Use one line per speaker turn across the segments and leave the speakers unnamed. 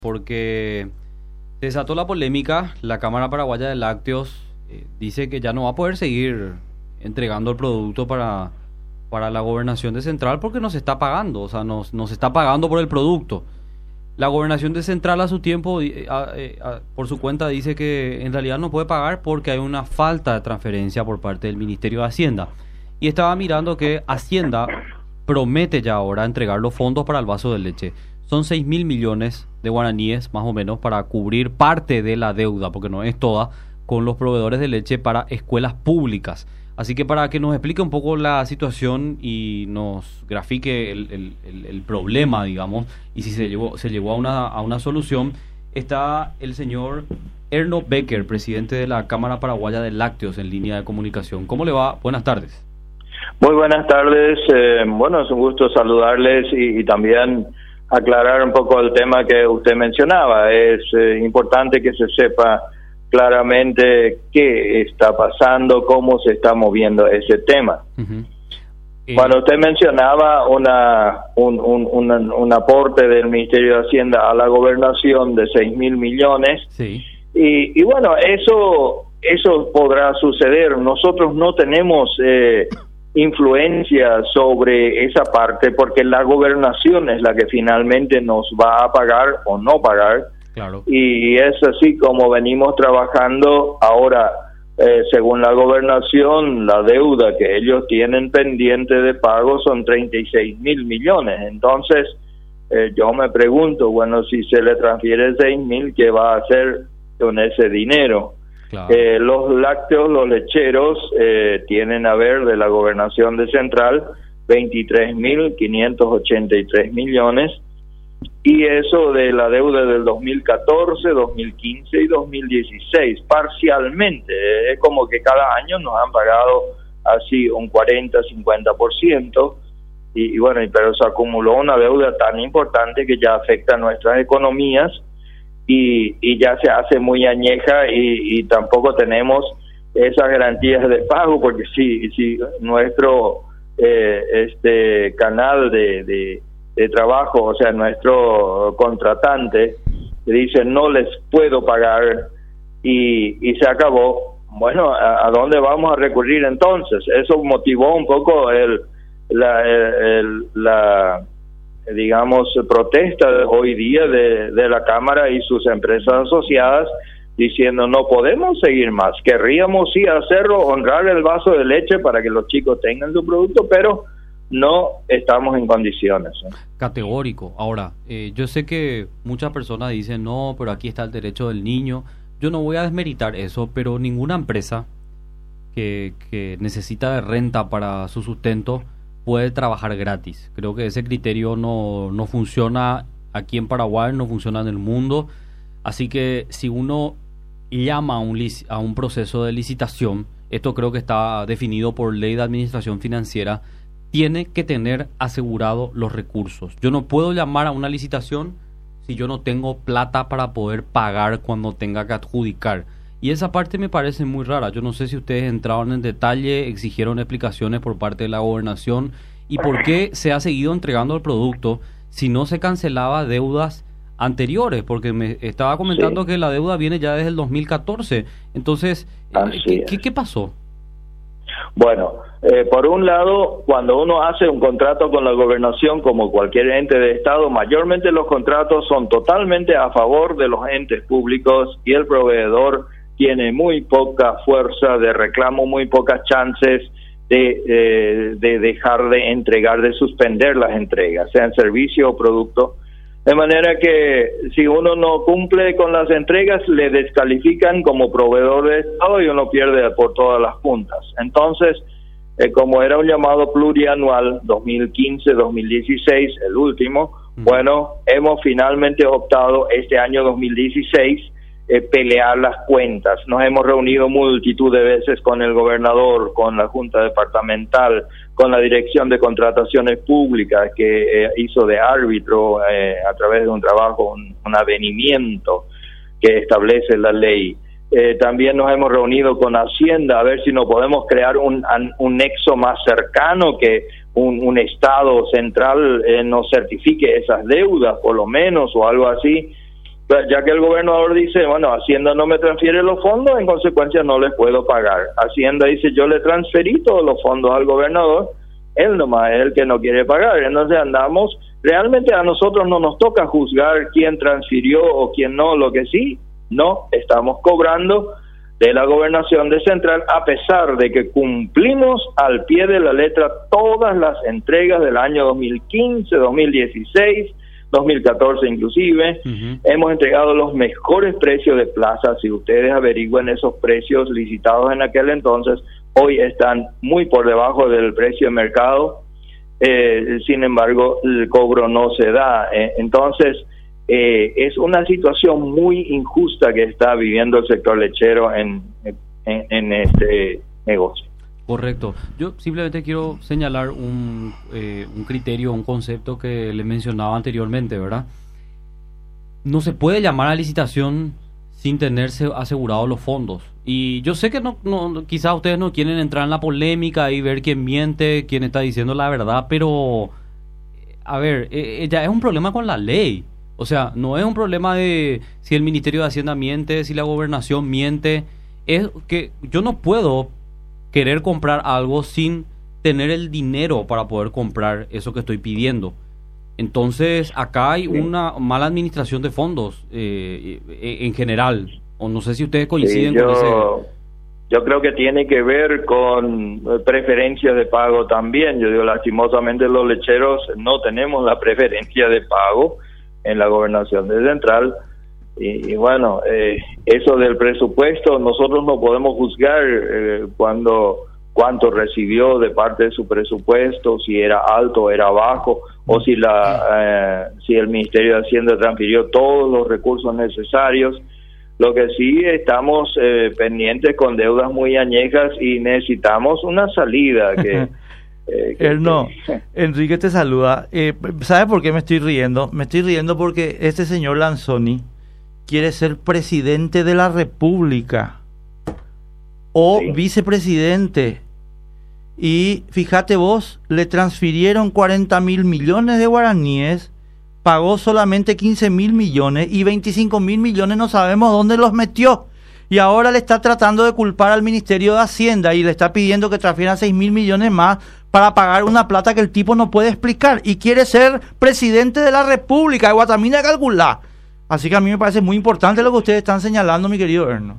porque se desató la polémica. La Cámara Paraguaya de Lácteos dice que ya no va a poder seguir entregando el producto para la gobernación de Central porque no se está pagando, o sea, no se está pagando por el producto. La gobernación de Central a su tiempo, por su cuenta, dice que en realidad no puede pagar porque hay una falta de transferencia por parte del Ministerio de Hacienda. Y estaba mirando que Hacienda promete ya ahora entregar los fondos para el vaso de leche. Son 6.000 millones de guaraníes, más o menos, para cubrir parte de la deuda, porque no es toda, con los proveedores de leche para escuelas públicas. Así que para que nos explique un poco la situación y nos grafique el problema, digamos, y si se llegó a una solución, está el señor Erno Becker, presidente de la Cámara Paraguaya de Lácteos, en línea de comunicación. ¿Cómo le va? Buenas tardes.
Muy buenas tardes. Bueno, es un gusto saludarles y también aclarar un poco el tema que usted mencionaba. Es importante que se sepa claramente qué está pasando, cómo se está moviendo ese tema.
Uh-huh.
Cuando usted mencionaba un aporte del Ministerio de Hacienda a la gobernación de 6.000 millones,
sí.
y bueno, eso podrá suceder. Nosotros no tenemos influencia sobre esa parte porque la gobernación es la que finalmente nos va a pagar o no pagar.
Claro.
Y es así como venimos trabajando ahora. Según la gobernación, la deuda que ellos tienen pendiente de pago son 36.000 millones. Entonces, yo me pregunto, bueno, si se le transfiere 6.000, ¿qué va a hacer con ese dinero?
Claro.
Los lácteos, los lecheros, tienen a ver de la gobernación de Central 23.583 millones. Y eso de la deuda del 2014, 2015 y 2016, parcialmente. Es como que cada año nos han pagado así un 40-50%, y bueno, pero se acumuló una deuda tan importante que ya afecta a nuestras economías y ya se hace muy añeja y tampoco tenemos esas garantías de pago, porque si nuestro canal de trabajo, o sea, nuestro contratante dice no les puedo pagar y se acabó, bueno, ¿a dónde vamos a recurrir entonces? Eso motivó un poco la digamos protesta hoy día de la Cámara y sus empresas asociadas, diciendo no podemos seguir más, querríamos sí hacerlo, honrar el vaso de leche para que los chicos tengan su producto, pero no estamos en condiciones.
Categórico. Ahora, yo sé que muchas personas dicen, no, pero aquí está el derecho del niño. Yo no voy a desmeritar eso, pero ninguna empresa que necesita de renta para su sustento puede trabajar gratis. Creo que ese criterio no funciona aquí en Paraguay, no funciona en el mundo. Así que si uno llama a un proceso de licitación, esto creo que está definido por ley de administración financiera, tiene que tener asegurado los recursos. Yo no puedo llamar a una licitación si yo no tengo plata para poder pagar cuando tenga que adjudicar. Y esa parte me parece muy rara. Yo no sé si ustedes entraron en detalle, exigieron explicaciones por parte de la gobernación y por qué se ha seguido entregando el producto si no se cancelaba deudas anteriores, porque me estaba comentando que la deuda viene ya desde el 2014. Entonces, ¿qué pasó?
Bueno, por un lado, cuando uno hace un contrato con la gobernación, como cualquier ente de Estado, mayormente los contratos son totalmente a favor de los entes públicos y el proveedor tiene muy poca fuerza de reclamo, muy pocas chances de dejar de entregar, de suspender las entregas, sean servicio o producto. De manera que si uno no cumple con las entregas, le descalifican como proveedor de Estado y uno pierde por todas las puntas. Entonces, como era un llamado plurianual, 2015-2016, el último, bueno, hemos finalmente optado este año 2016 pelear las cuentas. Nos hemos reunido multitud de veces con el gobernador, con la Junta Departamental, con la Dirección de Contrataciones Públicas, que hizo de árbitro a través de un trabajo, un avenimiento que establece la ley. También nos hemos reunido con Hacienda a ver si no podemos crear un nexo más cercano, que un Estado central nos certifique esas deudas, por lo menos, o algo así. ya que el gobernador dice, bueno, Hacienda no me transfiere los fondos, en consecuencia no les puedo pagar. Hacienda dice, yo le transferí todos los fondos al gobernador, él nomás es el que no quiere pagar. Entonces andamos, realmente a nosotros no nos toca juzgar quién transfirió o quién no, lo que sí, no, estamos cobrando de la gobernación de Central, a pesar de que cumplimos al pie de la letra todas las entregas del año 2015, 2016, 2014 inclusive. Hemos entregado los mejores precios de plaza. Si ustedes averigüen esos precios licitados en aquel entonces, hoy están muy por debajo del precio de mercado. Sin embargo, el cobro no se da. Entonces, es una situación muy injusta que está viviendo el sector lechero en este negocio.
Correcto. Yo simplemente quiero señalar un criterio, un concepto que le mencionaba anteriormente, ¿verdad? No se puede llamar a licitación sin tenerse asegurados los fondos. Y yo sé que no, quizás ustedes no quieren entrar en la polémica y ver quién miente, quién está diciendo la verdad, pero, a ver, ya es un problema con la ley. O sea, no es un problema de si el Ministerio de Hacienda miente, si la gobernación miente. Es que yo no puedo querer comprar algo sin tener el dinero para poder comprar eso que estoy pidiendo. Entonces, acá hay una mala administración de fondos en general. O no sé si ustedes coinciden con ese.
Yo creo que tiene que ver con preferencias de pago también. Yo digo, lastimosamente los lecheros no tenemos la preferencia de pago en la gobernación de Central. Y bueno, eso del presupuesto, nosotros no podemos juzgar cuánto recibió de parte de su presupuesto, si era alto o era bajo, o si el Ministerio de Hacienda transfirió todos los recursos necesarios. Lo que sí estamos pendientes con deudas muy añejas y necesitamos una salida que...
Enrique te saluda. ¿Sabes por qué me estoy riendo? Me estoy riendo porque este señor Lanzoni quiere ser presidente de la República o vicepresidente. Y fíjate vos, le transfirieron 40.000 millones de guaraníes, pagó solamente 15.000 millones y 25.000 millones no sabemos dónde los metió. Y ahora le está tratando de culpar al Ministerio de Hacienda y le está pidiendo que transfieran 6.000 millones más para pagar una plata que el tipo no puede explicar. Y quiere ser presidente de la República de Guatemala de Calculá. Así que a mí me parece muy importante lo que ustedes están señalando, mi querido Erno.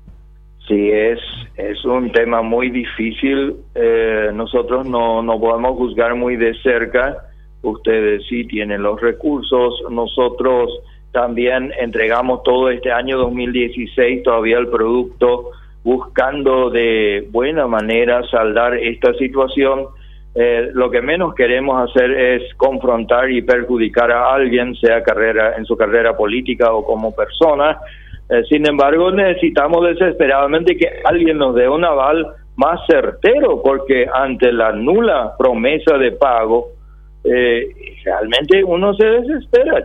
Sí, es un tema muy difícil. Nosotros no podemos juzgar muy de cerca. Ustedes sí tienen los recursos. Nosotros también entregamos todo este año 2016 todavía el producto, buscando de buena manera saldar esta situación. Lo que menos queremos hacer es confrontar y perjudicar a alguien, sea en su carrera política o como persona. Sin embargo, necesitamos desesperadamente que alguien nos dé un aval más certero, porque ante la nula promesa de pago, realmente uno se desespera.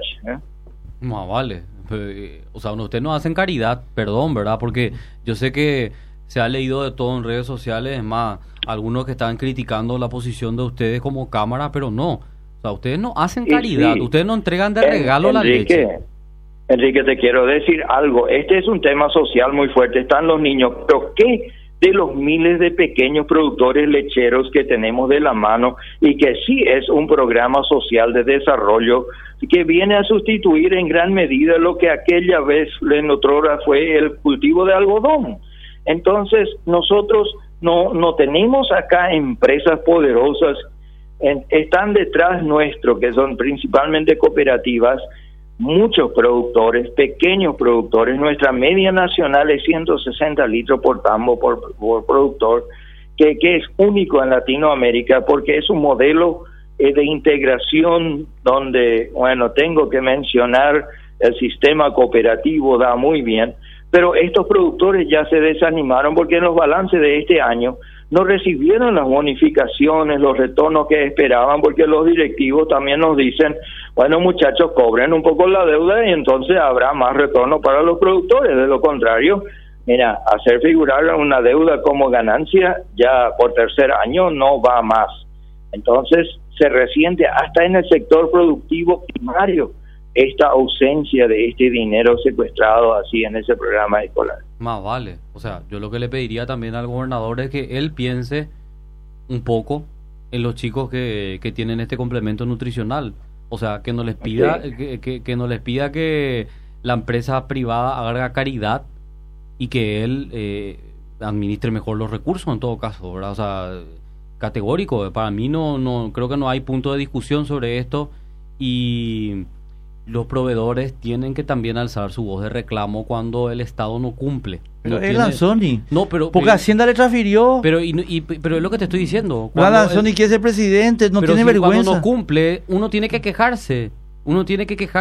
No, vale. O sea, ustedes no hacen caridad, perdón, ¿verdad? Porque yo sé que se ha leído de todo en redes sociales, es más, algunos que están criticando la posición de ustedes como cámara, pero no. O sea, ustedes no hacen caridad, sí. Ustedes no entregan de regalo la leche.
Enrique, te quiero decir algo. Este es un tema social muy fuerte. Están los niños, pero ¿qué de los miles de pequeños productores lecheros que tenemos de la mano y que sí es un programa social de desarrollo que viene a sustituir en gran medida lo que aquella vez en otrora fue el cultivo de algodón? Entonces, nosotros no tenemos acá empresas poderosas, están detrás nuestro, que son principalmente cooperativas, muchos productores, pequeños productores. Nuestra media nacional es 160 litros por tambo por productor, que es único en Latinoamérica porque es un modelo de integración donde, bueno, tengo que mencionar el sistema cooperativo, da muy bien, pero estos productores ya se desanimaron porque en los balances de este año no recibieron las bonificaciones, los retornos que esperaban, porque los directivos también nos dicen, bueno, muchachos, cobren un poco la deuda y entonces habrá más retorno para los productores. De lo contrario, mira, hacer figurar una deuda como ganancia ya por tercer año no va más. Entonces se resiente hasta en el sector productivo primario esta ausencia de este dinero secuestrado así en ese programa escolar.
Más vale. O sea, yo lo que le pediría también al gobernador es que él piense un poco en los chicos que tienen este complemento nutricional. O sea, que no les pida, que no les pida que la empresa privada haga caridad y que él administre mejor los recursos en todo caso, ¿verdad? O sea, categórico. Para mí no creo que no hay punto de discusión sobre esto, y los proveedores tienen que también alzar su voz de reclamo cuando el Estado no cumple.
Pero es Lanzoni.
No, pero
porque Hacienda le transfirió.
Pero es lo que te estoy diciendo.
Lanzoni quiere ser presidente, no tiene vergüenza.
Cuando no cumple, uno tiene que quejarse. Tiene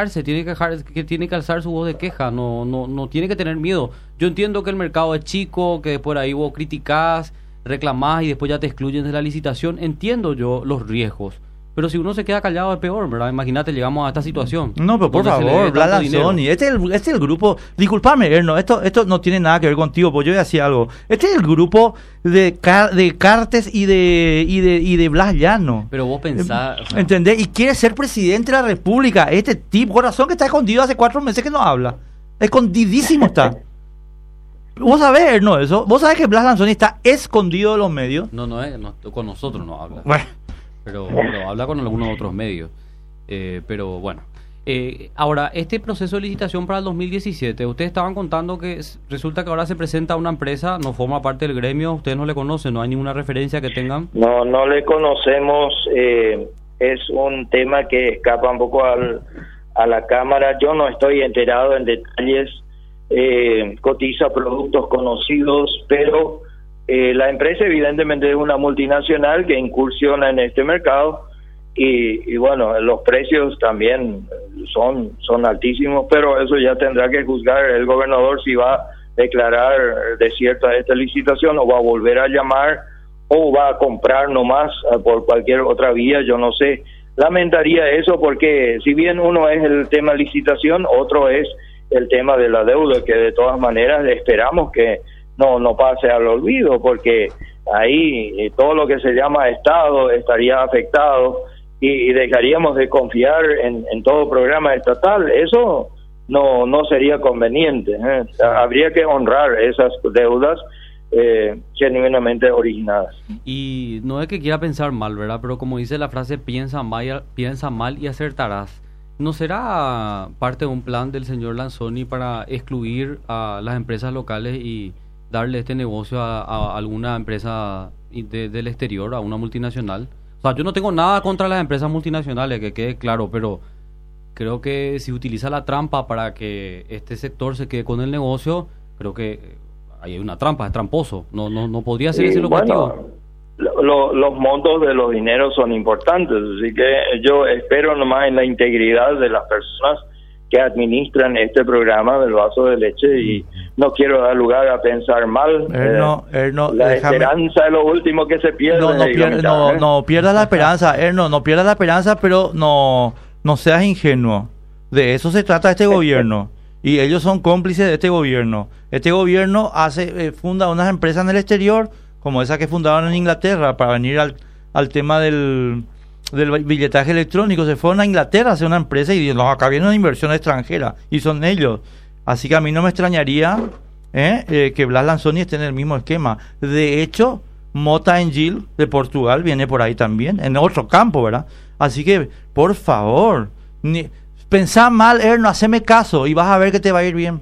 que alzar su voz de queja, no tiene que tener miedo. Yo entiendo que el mercado es chico, que por ahí vos criticás, reclamás y después ya te excluyen de la licitación. Entiendo yo los riesgos. Pero si uno se queda callado es peor, ¿verdad? Imagínate, llegamos a esta situación.
No, pero por favor, Blas Lanzoni, este es el grupo, disculpame, Erno, esto no tiene nada que ver contigo, pues yo voy a decir algo. Este es el grupo de Cartes y de Blas Llano.
Pero vos pensás... O sea,
¿entendés? Y quiere ser presidente de la República, este tipo, corazón que está escondido hace 4 meses que no habla. Escondidísimo está. ¿Vos sabés, Erno, eso? ¿Vos sabés que Blas Lanzoni está escondido de los medios?
No, con nosotros no habla.
Bueno.
Pero habla con algunos otros medios. Pero bueno. Ahora, este proceso de licitación para el 2017, ustedes estaban contando que resulta que ahora se presenta una empresa, no forma parte del gremio, ustedes no le conocen, no hay ninguna referencia que tengan.
No le conocemos, es un tema que escapa un poco a la Cámara. Yo no estoy enterado en detalles, cotiza productos conocidos, pero... la empresa evidentemente es una multinacional que incursiona en este mercado y bueno, los precios también son altísimos, pero eso ya tendrá que juzgar el gobernador si va a declarar desierta esta licitación o va a volver a llamar o va a comprar nomás por cualquier otra vía, yo no sé. Lamentaría eso porque si bien uno es el tema licitación, otro es el tema de la deuda, que de todas maneras esperamos que no pase al olvido, porque ahí todo lo que se llama Estado estaría afectado y dejaríamos de confiar en todo programa estatal. Eso no sería conveniente, habría que honrar esas deudas genuinamente originadas.
Y no es que quiera pensar mal, ¿verdad? Pero como dice la frase, piensa mal y acertarás. ¿No será parte de un plan del señor Lanzoni para excluir a las empresas locales y darle este negocio a alguna empresa del exterior, a una multinacional? O sea, yo no tengo nada contra las empresas multinacionales, que quede claro, pero creo que si utiliza la trampa para que este sector se quede con el negocio, creo que hay una trampa, es tramposo. No podría ser ese el objetivo.
Los montos de los dineros son importantes, así que yo espero nomás en la integridad de las personas que administran este programa del vaso de leche y no quiero dar lugar a pensar mal. La esperanza es lo último que se pierde.
No pierdas la esperanza, no pierdas la esperanza, pero no seas ingenuo. De eso se trata este gobierno y ellos son cómplices de este gobierno. Este gobierno funda unas empresas en el exterior, como esa que fundaron en Inglaterra para venir al tema del billetaje electrónico. Se fueron a Inglaterra a hacer una empresa y acá viene una inversión extranjera y son ellos. Así que a mí no me extrañaría que Blas Lanzoni esté en el mismo esquema. De hecho, Mota Engil de Portugal viene por ahí también, en otro campo, ¿verdad? Así que, por favor, pensá mal, Erno, haceme caso y vas a ver que te va a ir bien.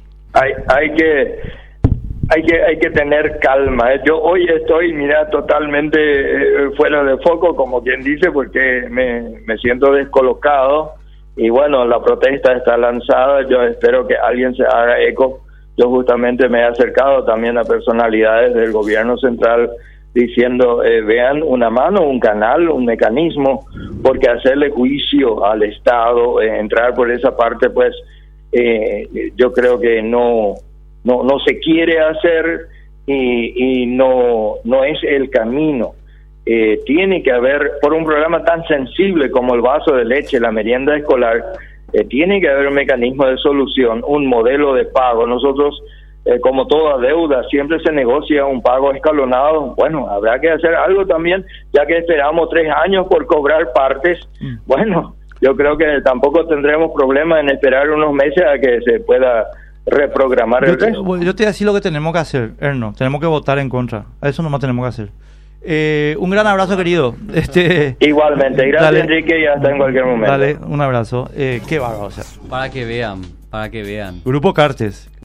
Hay que tener calma. Yo hoy estoy, totalmente fuera de foco, como quien dice, porque me siento descolocado y bueno, la protesta está lanzada. Yo espero que alguien se haga eco. Yo justamente me he acercado también a personalidades del gobierno central diciendo, vean una mano, un canal, un mecanismo, porque hacerle juicio al Estado, entrar por esa parte, pues yo creo que no se quiere hacer y no es el camino. Tiene que haber, por un programa tan sensible como el vaso de leche, la merienda escolar, tiene que haber un mecanismo de solución, un modelo de pago. Nosotros, como toda deuda, siempre se negocia un pago escalonado. Bueno, habrá que hacer algo también, ya que esperamos 3 años por cobrar partes. Bueno, yo creo que tampoco tendremos problema en esperar unos meses a que se pueda reprogramar el resto.
Yo te voy a decir lo que tenemos que hacer, Erno. Tenemos que votar en contra. A eso nomás tenemos que hacer. Un gran abrazo, querido.
Igualmente, gracias, dale, Enrique, y hasta en cualquier momento.
Dale, un abrazo. Qué bárbaro. O sea.
Para que vean. Grupo Cartes.